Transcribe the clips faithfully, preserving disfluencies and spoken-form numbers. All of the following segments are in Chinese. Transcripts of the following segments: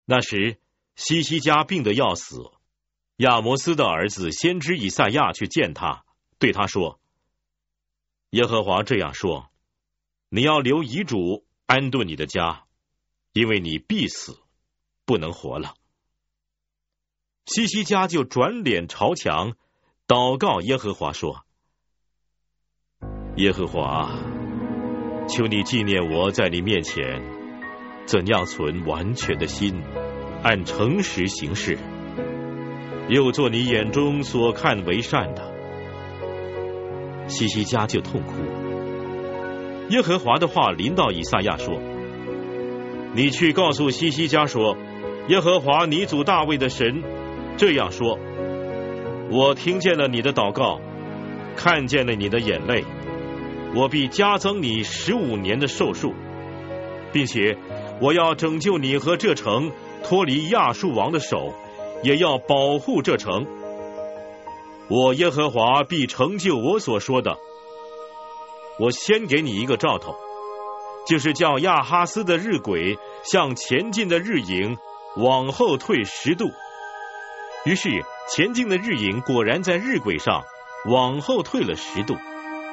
那时西西家病得要死，亚摩斯的儿子先知以赛亚去见他，对他说：耶和华这样说，你要留遗嘱安顿你的家，因为你必死，不能活了。西西家就转脸朝墙，祷告耶和华说：耶和华，求你纪念我在你面前怎样存完全的心，按诚实行事，又做你眼中所看为善的。西西家就痛哭。耶和华的话临到以赛亚说：你去告诉西西家说，耶和华你祖大卫的神这样说：我听见了你的祷告，看见了你的眼泪，我必加增你十五年的寿数，并且我要拯救你和这城脱离亚述王的手，也要保护这城。我耶和华必成就我所说的。我先给你一个兆头，就是叫亚哈斯的日晷向前进的日影往后退十度。于是前进的日影果然在日晷上往后退了十度。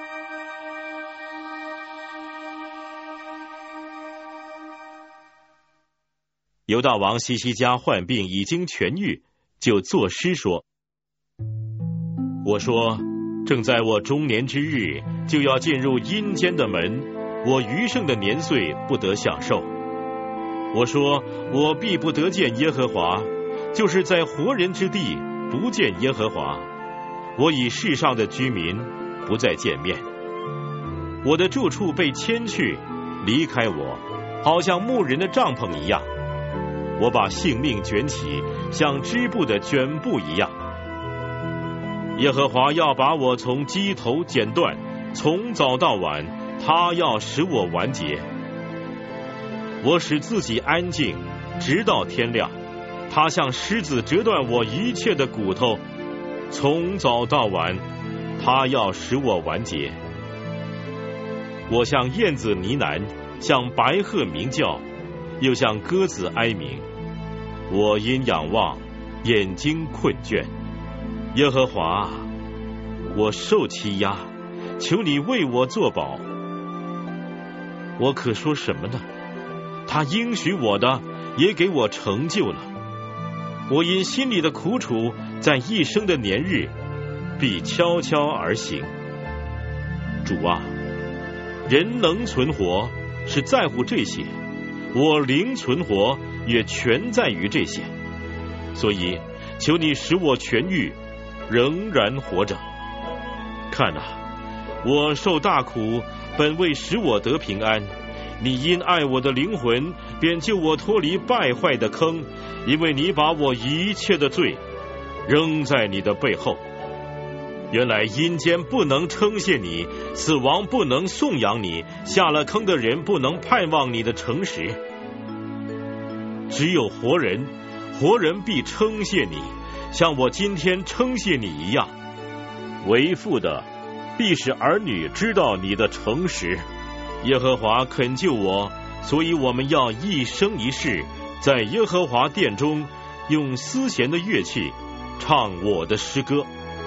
犹大王西西家患病已经痊愈，就作诗说：我说，正在我中年之日，就要进入阴间的门，我余剩的年岁不得享受。我说，我必不得见耶和华，就是在活人之地不见耶和华。我以世上的居民不再见面，我的住处被迁去，离开我，好像牧人的帐篷一样。我把性命卷起，像织布的卷布一样。耶和华要把我从鸡头剪断，从早到晚，他要使我完结。我使自己安静，直到天亮。他像狮子折断我一切的骨头，从早到晚，他要使我完结。我像燕子呢喃，像白鹤鸣叫，又像鸽子哀鸣。我因仰望，眼睛困倦。耶和华，我受欺压，求你为我作保。我可说什么呢？他应许我的，也给我成就了。我因心里的苦楚，在一生的年日，必悄悄而行。主啊，人能存活，是在乎这些；我灵存活，也全在于这些。所以，求你使我痊愈，仍然活着。看啊，我受大苦，本为使我得平安。你因爱我的灵魂，便救我脱离败坏的坑，因为你把我一切的罪扔在你的背后。原来阴间不能称谢你，死亡不能颂扬你，下了坑的人不能盼望你的诚实。只有活人，活人必称谢你，像我今天称谢你一样。为父的必使儿女知道你的诚实。耶和华肯救我，所以我们要一生一世在耶和华殿中用丝弦的乐器唱我的诗歌。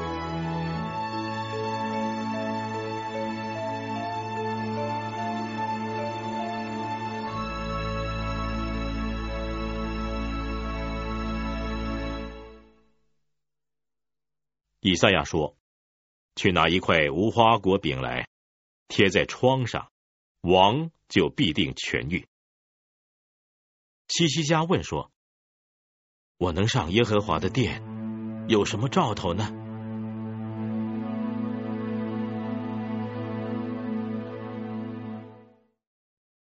以赛亚说：去拿一块无花果饼来，贴在窗上，王就必定痊愈。西西家问说：我能上耶和华的殿，有什么兆头呢？